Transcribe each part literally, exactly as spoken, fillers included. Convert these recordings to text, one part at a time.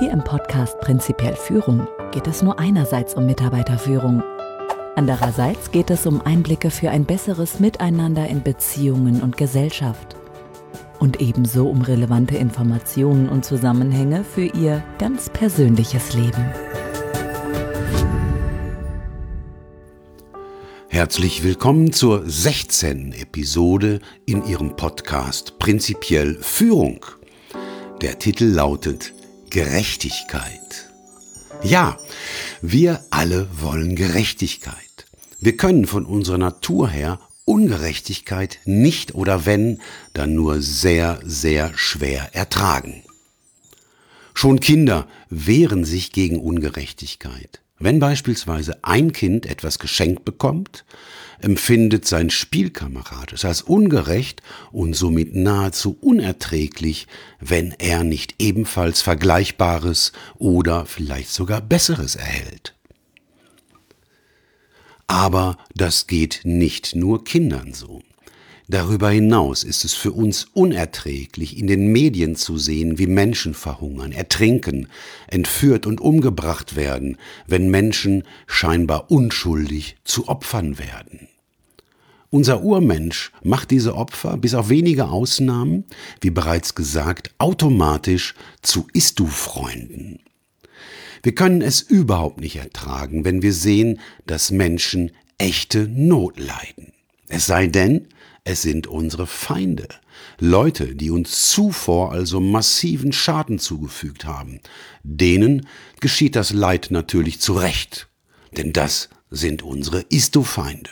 Hier im Podcast Prinzipiell Führung geht es nur einerseits um Mitarbeiterführung. Andererseits geht es um Einblicke für ein besseres Miteinander in Beziehungen und Gesellschaft. Und ebenso um relevante Informationen und Zusammenhänge für Ihr ganz persönliches Leben. Herzlich willkommen zur sechzehnten Episode in Ihrem Podcast Prinzipiell Führung. Der Titel lautet Gerechtigkeit. Ja, wir alle wollen Gerechtigkeit. Wir können von unserer Natur her Ungerechtigkeit nicht oder wenn, dann nur sehr, sehr schwer ertragen. Schon Kinder wehren sich gegen Ungerechtigkeit. Wenn beispielsweise ein Kind etwas geschenkt bekommt, empfindet sein Spielkamerad es als ungerecht und somit nahezu unerträglich, wenn er nicht ebenfalls Vergleichbares oder vielleicht sogar Besseres erhält. Aber das geht nicht nur Kindern so. Darüber hinaus ist es für uns unerträglich, in den Medien zu sehen, wie Menschen verhungern, ertrinken, entführt und umgebracht werden, wenn Menschen scheinbar unschuldig zu Opfern werden. Unser Urmensch macht diese Opfer, bis auf wenige Ausnahmen, wie bereits gesagt, automatisch zu Ist-du-Freunden. Wir können es überhaupt nicht ertragen, wenn wir sehen, dass Menschen echte Not leiden. Es sei denn, es sind unsere Feinde, Leute, die uns zuvor also massiven Schaden zugefügt haben. Denen geschieht das Leid natürlich zu Recht, denn das sind unsere Ist-du-Feinde.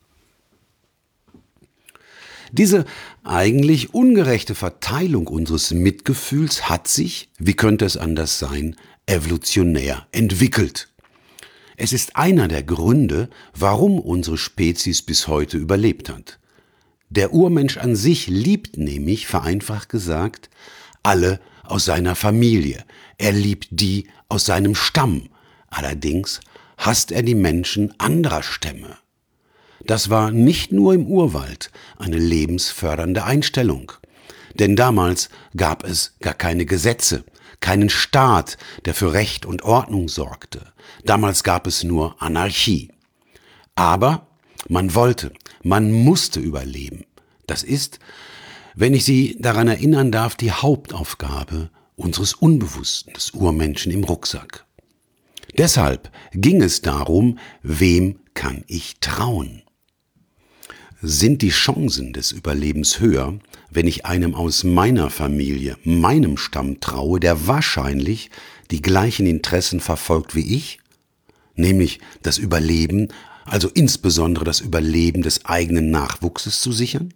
Diese eigentlich ungerechte Verteilung unseres Mitgefühls hat sich, wie könnte es anders sein, evolutionär entwickelt. Es ist einer der Gründe, warum unsere Spezies bis heute überlebt hat. Der Urmensch an sich liebt nämlich, vereinfacht gesagt, alle aus seiner Familie. Er liebt die aus seinem Stamm. Allerdings hasst er die Menschen anderer Stämme. Das war nicht nur im Urwald eine lebensfördernde Einstellung. Denn damals gab es gar keine Gesetze, keinen Staat, der für Recht und Ordnung sorgte. Damals gab es nur Anarchie. Aber man wollte, man musste überleben. Das ist, wenn ich Sie daran erinnern darf, die Hauptaufgabe unseres Unbewussten, des Urmenschen im Rucksack. Deshalb ging es darum, wem kann ich trauen? Sind die Chancen des Überlebens höher, wenn ich einem aus meiner Familie, meinem Stamm traue, der wahrscheinlich die gleichen Interessen verfolgt wie ich, nämlich das Überleben, also insbesondere das Überleben des eigenen Nachwuchses zu sichern?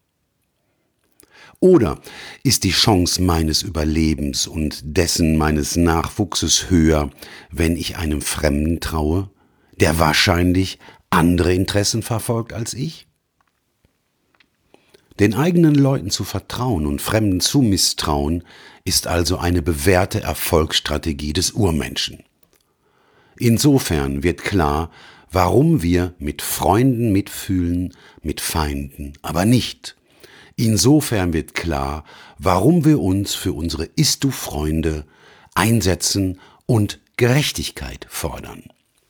Oder ist die Chance meines Überlebens und dessen meines Nachwuchses höher, wenn ich einem Fremden traue, der wahrscheinlich andere Interessen verfolgt als ich? Den eigenen Leuten zu vertrauen und Fremden zu misstrauen, ist also eine bewährte Erfolgsstrategie des Urmenschen. Insofern wird klar, warum wir mit Freunden mitfühlen, mit Feinden aber nicht. Insofern wird klar, warum wir uns für unsere Ist-du-Freunde einsetzen und Gerechtigkeit fordern.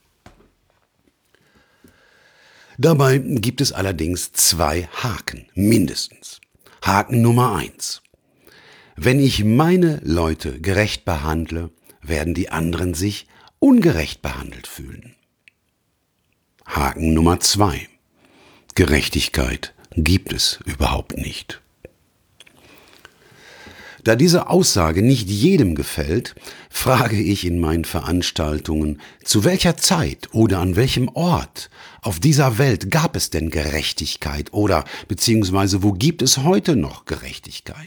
Dabei gibt es allerdings zwei Haken, mindestens. Haken Nummer eins. Wenn ich meine Leute gerecht behandle, werden die anderen sich ungerecht behandelt fühlen. Haken Nummer zwei. Gerechtigkeit gibt es überhaupt nicht. Da diese Aussage nicht jedem gefällt, frage ich in meinen Veranstaltungen, zu welcher Zeit oder an welchem Ort auf dieser Welt gab es denn Gerechtigkeit oder beziehungsweise wo gibt es heute noch Gerechtigkeit?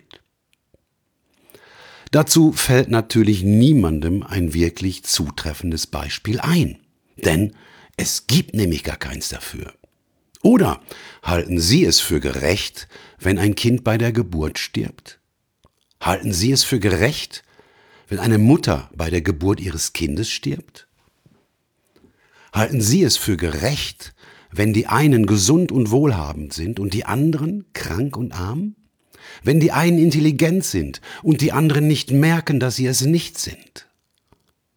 Dazu fällt natürlich niemandem ein wirklich zutreffendes Beispiel ein, denn es gibt nämlich gar keins dafür. Oder halten Sie es für gerecht, wenn ein Kind bei der Geburt stirbt? Halten Sie es für gerecht, wenn eine Mutter bei der Geburt ihres Kindes stirbt? Halten Sie es für gerecht, wenn die einen gesund und wohlhabend sind und die anderen krank und arm? Wenn die einen intelligent sind und die anderen nicht merken, dass sie es nicht sind?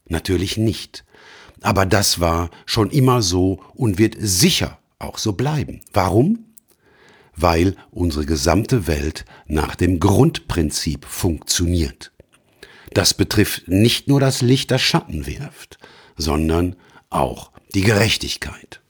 Natürlich nicht. Aber das war schon immer so und wird sicher auch so bleiben. Warum? Weil unsere gesamte Welt nach dem Grundprinzip funktioniert. Das betrifft nicht nur das Licht, das Schatten wirft, sondern auch die Gerechtigkeit.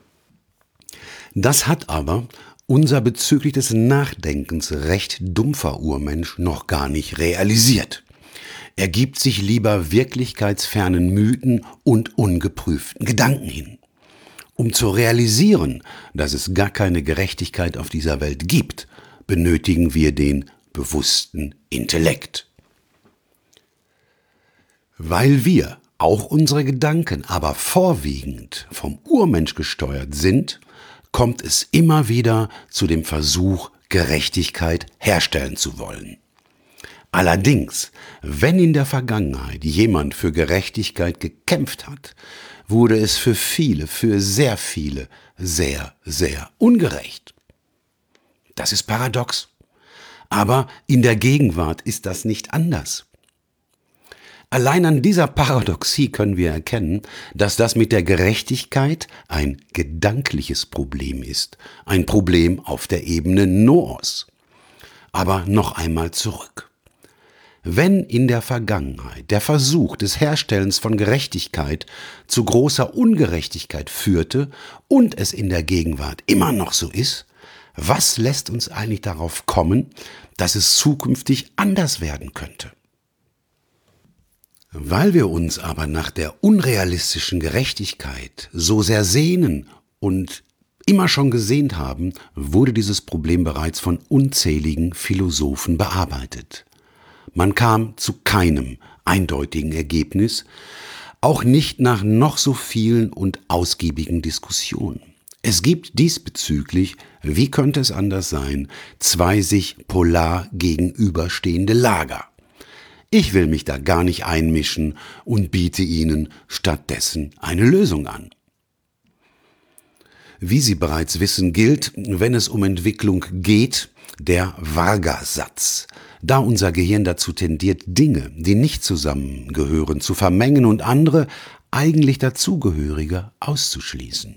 Das hat aber unser bezüglich des Nachdenkens recht dumpfer Urmensch noch gar nicht realisiert. Er gibt sich lieber wirklichkeitsfernen Mythen und ungeprüften Gedanken hin. Um zu realisieren, dass es gar keine Gerechtigkeit auf dieser Welt gibt, benötigen wir den bewussten Intellekt. Weil wir, auch unsere Gedanken, aber vorwiegend vom Urmensch gesteuert sind, kommt es immer wieder zu dem Versuch, Gerechtigkeit herstellen zu wollen. Allerdings, wenn in der Vergangenheit jemand für Gerechtigkeit gekämpft hat, wurde es für viele, für sehr viele, sehr, sehr ungerecht. Das ist paradox. Aber in der Gegenwart ist das nicht anders. Allein an dieser Paradoxie können wir erkennen, dass das mit der Gerechtigkeit ein gedankliches Problem ist, ein Problem auf der Ebene Noos. Aber noch einmal zurück. Wenn in der Vergangenheit der Versuch des Herstellens von Gerechtigkeit zu großer Ungerechtigkeit führte und es in der Gegenwart immer noch so ist, was lässt uns eigentlich darauf kommen, dass es zukünftig anders werden könnte? Weil wir uns aber nach der unrealistischen Gerechtigkeit so sehr sehnen und immer schon gesehnt haben, wurde dieses Problem bereits von unzähligen Philosophen bearbeitet. Man kam zu keinem eindeutigen Ergebnis, auch nicht nach noch so vielen und ausgiebigen Diskussionen. Es gibt diesbezüglich, wie könnte es anders sein, zwei sich polar gegenüberstehende Lager. Ich will mich da gar nicht einmischen und biete Ihnen stattdessen eine Lösung an. Wie Sie bereits wissen, gilt, wenn es um Entwicklung geht, der Varga-Satz, da unser Gehirn dazu tendiert, Dinge, die nicht zusammengehören, zu vermengen und andere, eigentlich dazugehörige, auszuschließen.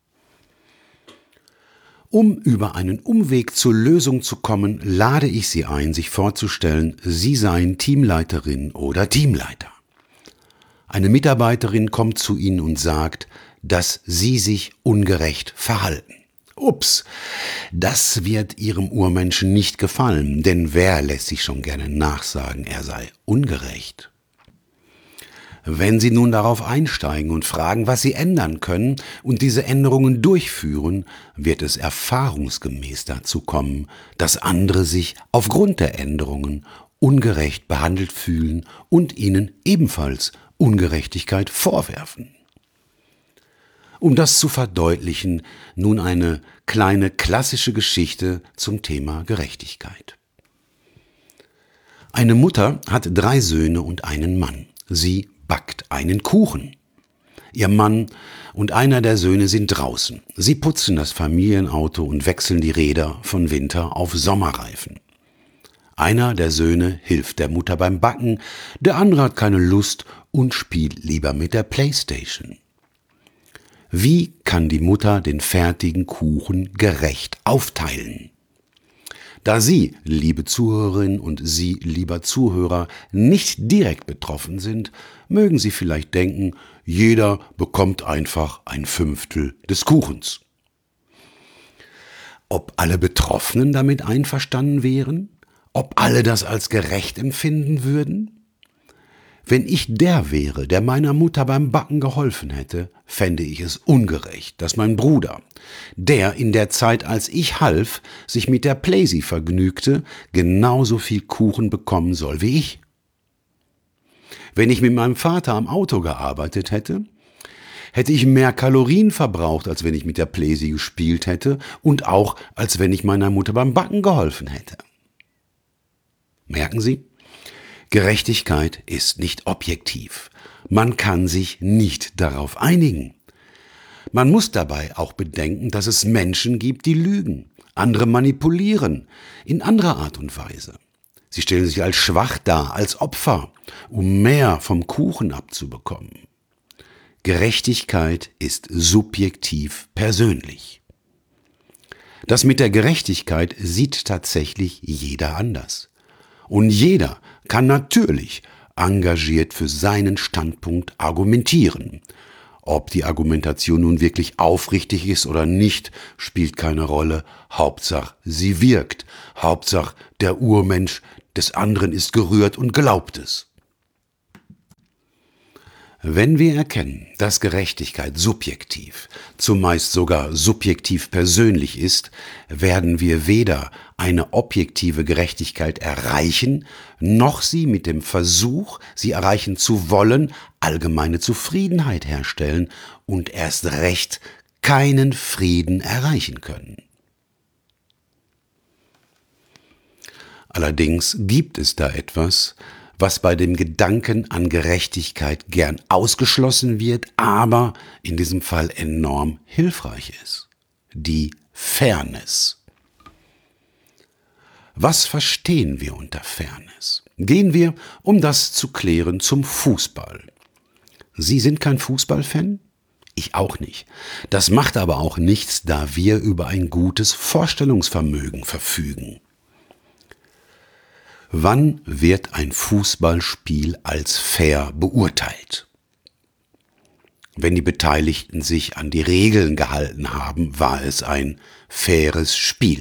Um über einen Umweg zur Lösung zu kommen, lade ich Sie ein, sich vorzustellen, Sie seien Teamleiterin oder Teamleiter. Eine Mitarbeiterin kommt zu Ihnen und sagt, dass Sie sich ungerecht verhalten. Ups, das wird Ihrem Urmenschen nicht gefallen, denn wer lässt sich schon gerne nachsagen, er sei ungerecht? Wenn Sie nun darauf einsteigen und fragen, was Sie ändern können und diese Änderungen durchführen, wird es erfahrungsgemäß dazu kommen, dass andere sich aufgrund der Änderungen ungerecht behandelt fühlen und Ihnen ebenfalls Ungerechtigkeit vorwerfen. Um das zu verdeutlichen, nun eine kleine klassische Geschichte zum Thema Gerechtigkeit. Eine Mutter hat drei Söhne und einen Mann. Sie backt einen Kuchen. Ihr Mann und einer der Söhne sind draußen. Sie putzen das Familienauto und wechseln die Räder von Winter auf Sommerreifen. Einer der Söhne hilft der Mutter beim Backen, der andere hat keine Lust und spielt lieber mit der Playstation. Wie kann die Mutter den fertigen Kuchen gerecht aufteilen? Da Sie, liebe Zuhörerinnen und Sie, lieber Zuhörer, nicht direkt betroffen sind, mögen Sie vielleicht denken, jeder bekommt einfach ein Fünftel des Kuchens. Ob alle Betroffenen damit einverstanden wären? Ob alle das als gerecht empfinden würden? Wenn ich der wäre, der meiner Mutter beim Backen geholfen hätte, fände ich es ungerecht, dass mein Bruder, der in der Zeit, als ich half, sich mit der Playsee vergnügte, genauso viel Kuchen bekommen soll wie ich. Wenn ich mit meinem Vater am Auto gearbeitet hätte, hätte ich mehr Kalorien verbraucht, als wenn ich mit der Playsee gespielt hätte und auch, als wenn ich meiner Mutter beim Backen geholfen hätte. Merken Sie? Gerechtigkeit ist nicht objektiv. Man kann sich nicht darauf einigen. Man muss dabei auch bedenken, dass es Menschen gibt, die lügen, andere manipulieren, in anderer Art und Weise. Sie stellen sich als schwach dar, als Opfer, um mehr vom Kuchen abzubekommen. Gerechtigkeit ist subjektiv persönlich. Das mit der Gerechtigkeit sieht tatsächlich jeder anders. Und jeder kann natürlich engagiert für seinen Standpunkt argumentieren. Ob die Argumentation nun wirklich aufrichtig ist oder nicht, spielt keine Rolle. Hauptsache, sie wirkt. Hauptsache, der Urmensch des anderen ist gerührt und glaubt es. Wenn wir erkennen, dass Gerechtigkeit subjektiv, zumeist sogar subjektiv persönlich ist, werden wir weder eine objektive Gerechtigkeit erreichen, noch sie mit dem Versuch, sie erreichen zu wollen, allgemeine Zufriedenheit herstellen und erst recht keinen Frieden erreichen können. Allerdings gibt es da etwas, was bei dem Gedanken an Gerechtigkeit gern ausgeschlossen wird, aber in diesem Fall enorm hilfreich ist. Die Fairness. Was verstehen wir unter Fairness? Gehen wir, um das zu klären, zum Fußball. Sie sind kein Fußballfan? Ich auch nicht. Das macht aber auch nichts, da wir über ein gutes Vorstellungsvermögen verfügen. Wann wird ein Fußballspiel als fair beurteilt? Wenn die Beteiligten sich an die Regeln gehalten haben, war es ein faires Spiel.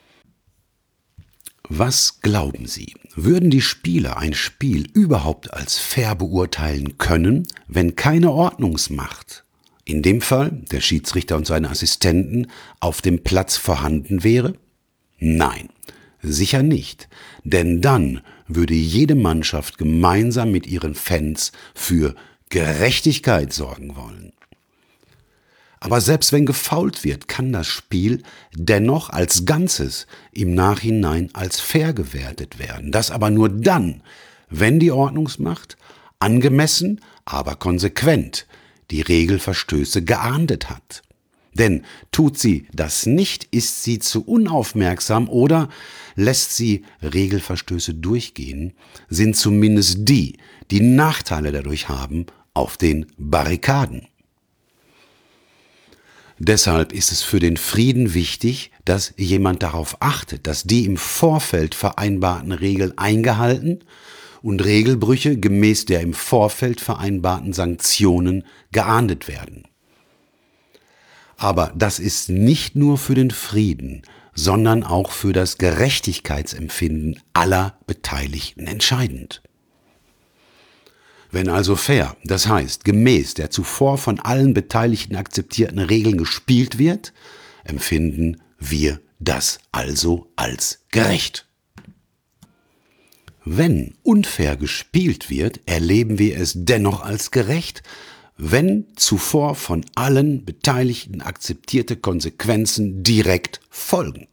Was glauben Sie, würden die Spieler ein Spiel überhaupt als fair beurteilen können, wenn keine Ordnungsmacht, in dem Fall der Schiedsrichter und seine Assistenten, auf dem Platz vorhanden wäre? Nein. Sicher nicht, denn dann würde jede Mannschaft gemeinsam mit ihren Fans für Gerechtigkeit sorgen wollen. Aber selbst wenn gefoult wird, kann das Spiel dennoch als Ganzes im Nachhinein als fair gewertet werden. Das aber nur dann, wenn die Ordnungsmacht angemessen, aber konsequent die Regelverstöße geahndet hat. Denn tut sie das nicht, ist sie zu unaufmerksam oder lässt sie Regelverstöße durchgehen, sind zumindest die, die Nachteile dadurch haben, auf den Barrikaden. Deshalb ist es für den Frieden wichtig, dass jemand darauf achtet, dass die im Vorfeld vereinbarten Regeln eingehalten und Regelbrüche gemäß der im Vorfeld vereinbarten Sanktionen geahndet werden. Aber das ist nicht nur für den Frieden, sondern auch für das Gerechtigkeitsempfinden aller Beteiligten entscheidend. Wenn also fair, das heißt gemäß der zuvor von allen Beteiligten akzeptierten Regeln gespielt wird, empfinden wir das also als gerecht. Wenn unfair gespielt wird, erleben wir es dennoch als gerecht, wenn zuvor von allen Beteiligten akzeptierte Konsequenzen direkt folgen.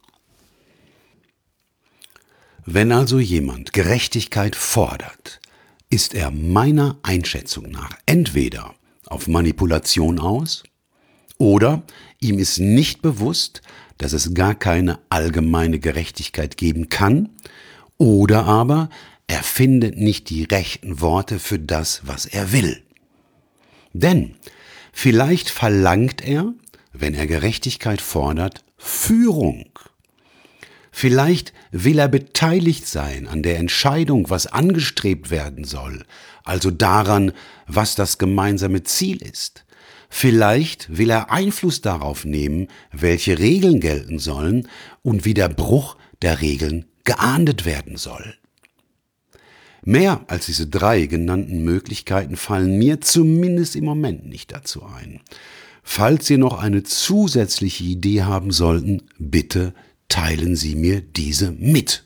Wenn also jemand Gerechtigkeit fordert, ist er meiner Einschätzung nach entweder auf Manipulation aus oder ihm ist nicht bewusst, dass es gar keine allgemeine Gerechtigkeit geben kann, oder aber er findet nicht die rechten Worte für das, was er will. Denn vielleicht verlangt er, wenn er Gerechtigkeit fordert, Führung. Vielleicht will er beteiligt sein an der Entscheidung, was angestrebt werden soll, also daran, was das gemeinsame Ziel ist. Vielleicht will er Einfluss darauf nehmen, welche Regeln gelten sollen und wie der Bruch der Regeln geahndet werden soll. Mehr als diese drei genannten Möglichkeiten fallen mir zumindest im Moment nicht dazu ein. Falls Sie noch eine zusätzliche Idee haben sollten, bitte teilen Sie mir diese mit.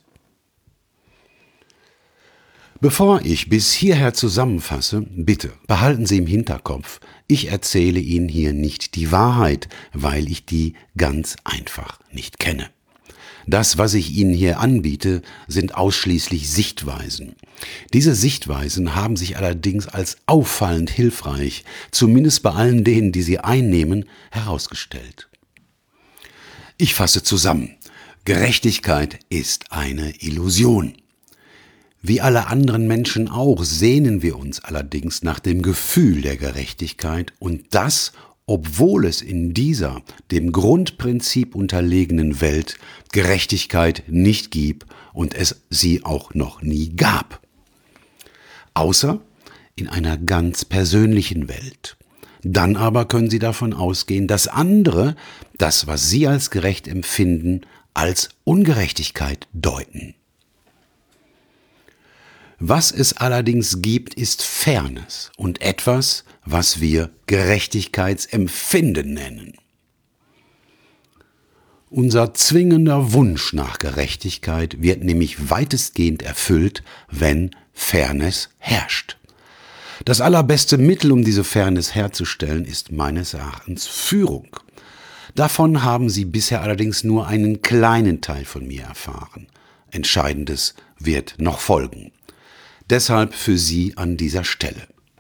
Bevor ich bis hierher zusammenfasse, bitte behalten Sie im Hinterkopf, ich erzähle Ihnen hier nicht die Wahrheit, weil ich die ganz einfach nicht kenne. Das, was ich Ihnen hier anbiete, sind ausschließlich Sichtweisen. Diese Sichtweisen haben sich allerdings als auffallend hilfreich, zumindest bei allen denen, die sie einnehmen, herausgestellt. Ich fasse zusammen. Gerechtigkeit ist eine Illusion. Wie alle anderen Menschen auch sehnen wir uns allerdings nach dem Gefühl der Gerechtigkeit und das, obwohl es in dieser dem Grundprinzip unterlegenen Welt Gerechtigkeit nicht gibt und es sie auch noch nie gab. Außer in einer ganz persönlichen Welt. Dann aber können Sie davon ausgehen, dass andere das, was Sie als gerecht empfinden, als Ungerechtigkeit deuten. Was es allerdings gibt, ist Fairness und etwas, was wir Gerechtigkeitsempfinden nennen. Unser zwingender Wunsch nach Gerechtigkeit wird nämlich weitestgehend erfüllt, wenn Fairness herrscht. Das allerbeste Mittel, um diese Fairness herzustellen, ist meines Erachtens Führung. Davon haben Sie bisher allerdings nur einen kleinen Teil von mir erfahren. Entscheidendes wird noch folgen. Deshalb für Sie an dieser Stelle.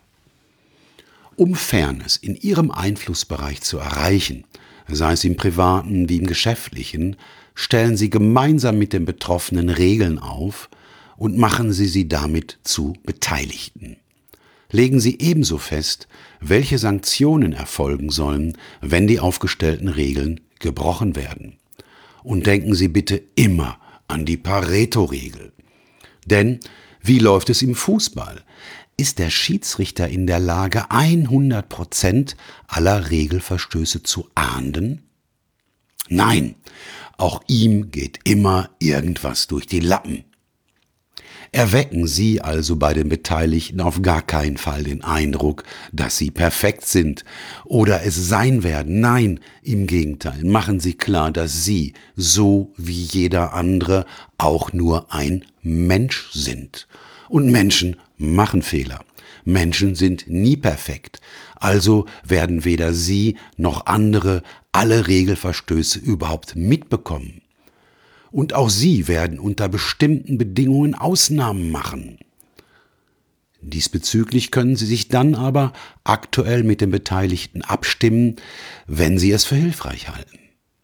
Um Fairness in Ihrem Einflussbereich zu erreichen, sei es im privaten wie im geschäftlichen, stellen Sie gemeinsam mit den Betroffenen Regeln auf und machen Sie sie damit zu Beteiligten. Legen Sie ebenso fest, welche Sanktionen erfolgen sollen, wenn die aufgestellten Regeln gebrochen werden. Und denken Sie bitte immer an die Pareto-Regel. Denn wie läuft es im Fußball? Ist der Schiedsrichter in der Lage, hundert Prozent aller Regelverstöße zu ahnden? Nein, auch ihm geht immer irgendwas durch die Lappen. Erwecken Sie also bei den Beteiligten auf gar keinen Fall den Eindruck, dass Sie perfekt sind oder es sein werden. Nein, im Gegenteil, machen Sie klar, dass Sie, so wie jeder andere, auch nur ein Mensch sind. Und Menschen machen Fehler. Menschen sind nie perfekt. Also werden weder Sie noch andere alle Regelverstöße überhaupt mitbekommen. Und auch Sie werden unter bestimmten Bedingungen Ausnahmen machen. Diesbezüglich können Sie sich dann aber aktuell mit den Beteiligten abstimmen, wenn Sie es für hilfreich halten.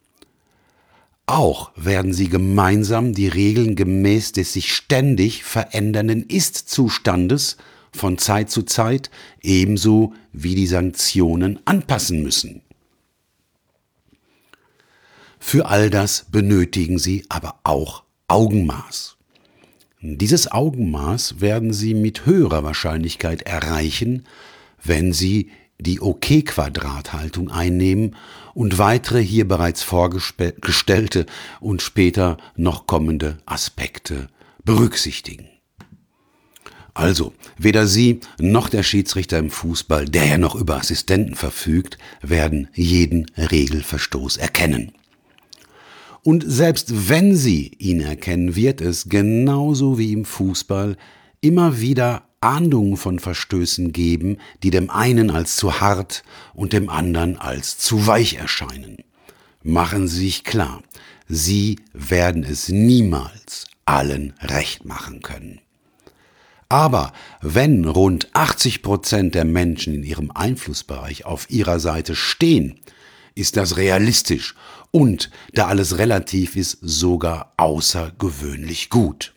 Auch werden Sie gemeinsam die Regeln gemäß des sich ständig verändernden Ist-Zustandes von Zeit zu Zeit ebenso wie die Sanktionen anpassen müssen. Für all das benötigen Sie aber auch Augenmaß. Dieses Augenmaß werden Sie mit höherer Wahrscheinlichkeit erreichen, wenn Sie die OK-Quadrat-Haltung einnehmen und weitere hier bereits vorgestellte und später noch kommende Aspekte berücksichtigen. Also, weder Sie noch der Schiedsrichter im Fußball, der ja noch über Assistenten verfügt, werden jeden Regelverstoß erkennen. Und selbst wenn Sie ihn erkennen, wird es, genauso wie im Fußball, immer wieder Ahndungen von Verstößen geben, die dem einen als zu hart und dem anderen als zu weich erscheinen. Machen Sie sich klar, Sie werden es niemals allen recht machen können. Aber wenn rund achtzig Prozent der Menschen in ihrem Einflussbereich auf Ihrer Seite stehen, ist das realistisch und, da alles relativ ist, sogar außergewöhnlich gut.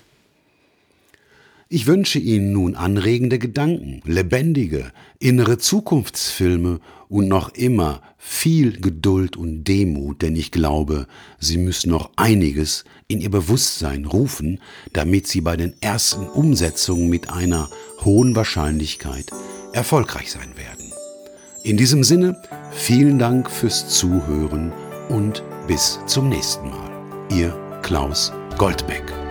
Ich wünsche Ihnen nun anregende Gedanken, lebendige, innere Zukunftsfilme und noch immer viel Geduld und Demut, denn ich glaube, Sie müssen noch einiges in Ihr Bewusstsein rufen, damit Sie bei den ersten Umsetzungen mit einer hohen Wahrscheinlichkeit erfolgreich sein werden. In diesem Sinne, vielen Dank fürs Zuhören und bis zum nächsten Mal. Ihr Klaus Goldbeck.